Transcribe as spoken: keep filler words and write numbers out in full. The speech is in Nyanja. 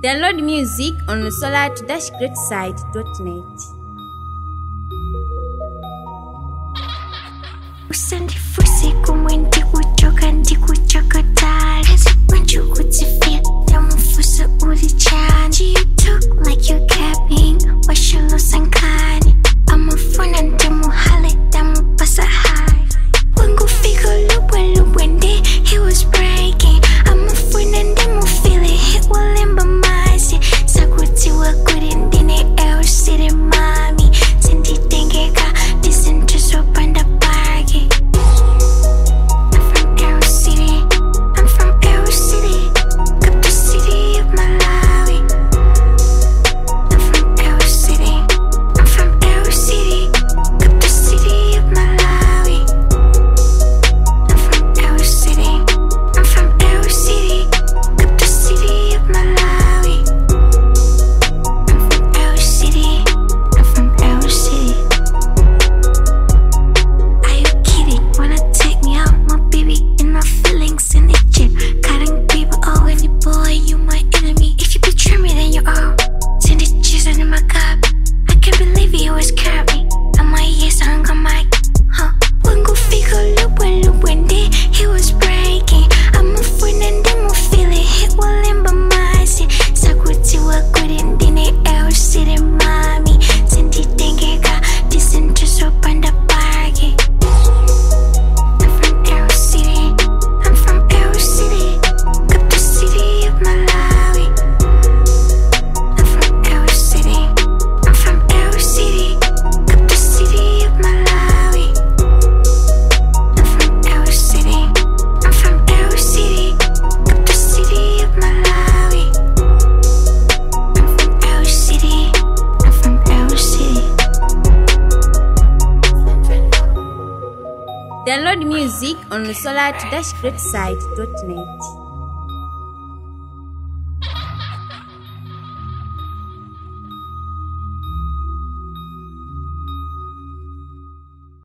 Download music on solar dash great site dot net. Usandifuse kumwe ndikuchoka ndikuchokotala Hazikwanje ukutifia Ndamufusa ulichanje You talk like you're capping Washolo sankani Amafuna ndamuhale Ndamupasa high Wangu figo lubwe lubwe nde He was breaking Amafuna ndamufile Hit walemba mazi Sakuti wakuri ndine Ewa siri mami Sindi dengeka Disinto sopanda party Download music on solar dash great site dot net.